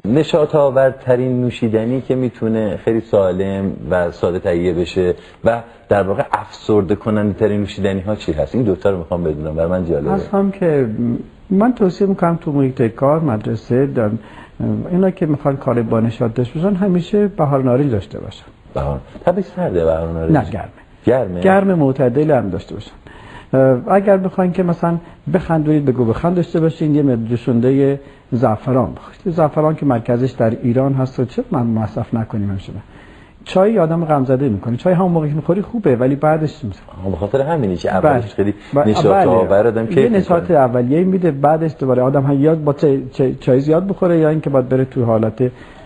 نشاط آورترین نوشیدنی که میتونه خیلی سالم و ساده تهیه بشه و در واقع افسرده کننده ترین نوشیدنی ها چی هست؟ این دوتا رو میخوام بدونم، برای من جالبه. اصلا که من توصیه میکنم تو محیط کار، مدرسه، اینا که میخوان کار با نشاط داشته باشن همیشه بهار نارنج داشته باشن. بهار طبیعی سرده بهار نارنج؟ نه، گرمه معتدل هم داشته باشن. اگر بخواین که مثلا بخندونید بگو بخند داشته باشین، یه جوشنده زعفران بخورید. زعفران که مرکزش در ایران هست و چه من مصرف نکنیم همیشه. چای آدم غمزده میکنه. چای همون موقعی میخوری خوبه ولی بعدش به خاطر همینه که اولش خیلی نشاط آور آدم کیف یه نشاط اولیه میده، بعدش دوباره آدم ها یاد با چای زیاد بخوره یا اینکه بعد بره تو حالت